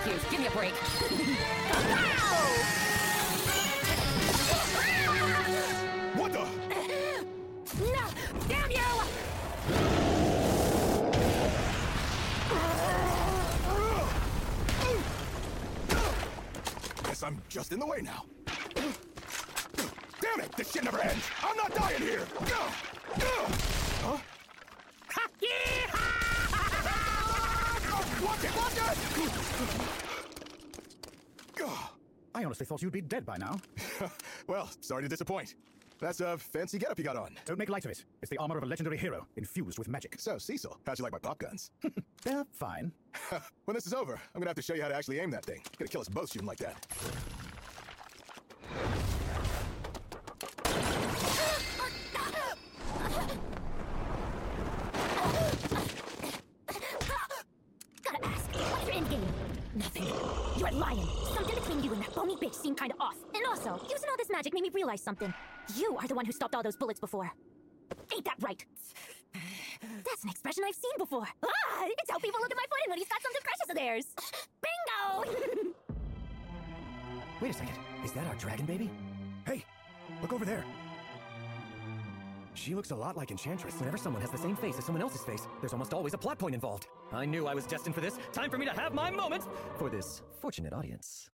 excuse. Give me a break. What the? No! Damn you! Guess I'm just in the way now. Damn it! This shit never ends! I'm not dying here! Huh? Watch it! Watch it! I honestly thought you'd be dead by now. Well, sorry to disappoint. That's a fancy getup you got on. Don't make light of it. It's the armor of a legendary hero, infused with magic. So, Cecil, how'd you like my pop guns? They're fine. When this is over, I'm gonna have to show you how to actually aim that thing. Gonna kill us both shooting like that. Gotta ask, what's your endgame? Nothing. You're lying. Something between you and that bony bitch seemed kinda off. And also, using all this magic made me realize something. You are the one who stopped all those bullets before. Ain't that right? That's an expression I've seen before. Ah! It's how people look at my foot when he's got something precious of theirs. Bingo! Wait a second. Is that our dragon baby? Hey, look over there. She looks a lot like Enchantress. Whenever someone has the same face as someone else's face, there's almost always a plot point involved. I knew I was destined for this. Time for me to have my moment for this fortunate audience.